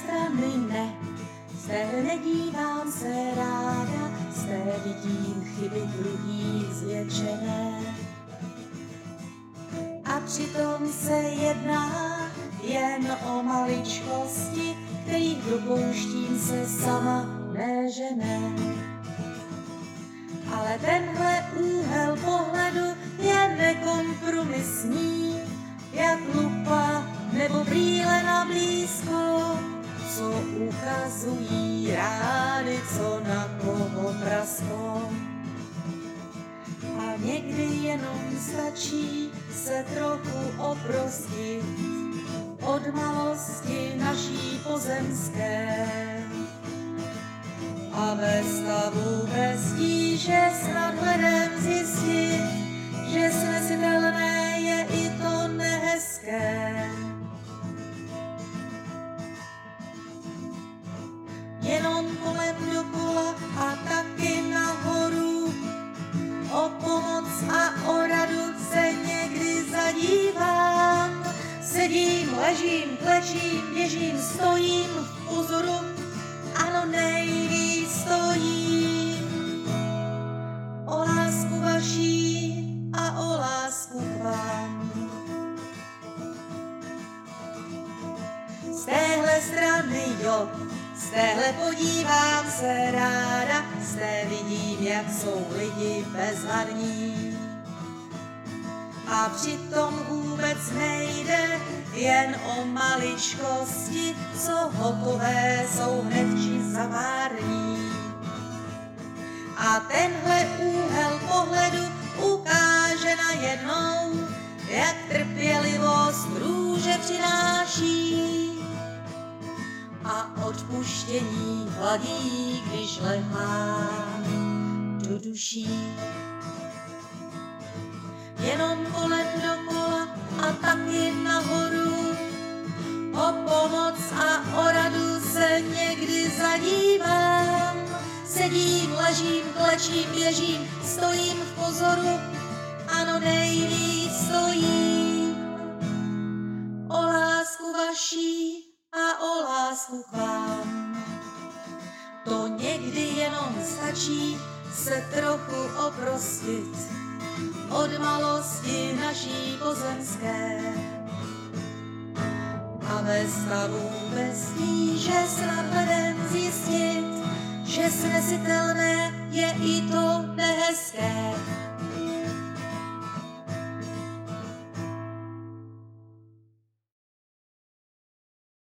strany ne, z té nedívám se ráda, z té vidím chyby druhých zvětšené. A přitom se jedná jen o maličkosti, kterých dopouštím se sama, ne že ne. Ale tenhle úhel pohledu je nekompromisní, jak lupa nebo brýle na blízko, co ukazují rány, co na koho prasklo. A někdy jenom stačí se trochu oprostit od malosti naší pozemské. A ve stavu bez tíže s nadhledem zjistit, že snesitelné je i to nehezké. Jenom kolem dokola a taky nahoru, o pomoc a o radu se někdy zadívám. Sedím, ležím, klečím, běžím, stojím v pozoru, ano nejvíc stojím. O lásku vaší a o lásku k vám. Z téhle strany jo, z téhle podívám se ráda, z té vidím, jak jsou lidi bezhlavní. A přitom vůbec nejde jen o maličkosti, co hotové jsou hned či za pár dní. A tenhle úhel pohledu ukáže najednou, jak trpělivost růže přináší a odpuštění hladí, když lehá do duší. Jenom kolem dokola a taky nahoru, o pomoc a o radu se někdy zadívám. Sedím, ležím, klečím, běžím, stojím v pozoru, ano nejvíc stojím. O lásku vaší a o lásku k vám. To někdy jenom stačí se trochu oprostit od malosti naší pozemské. A ve stavu bez tíže s nadhledem zjistit, že snesitelné je i to nehezké.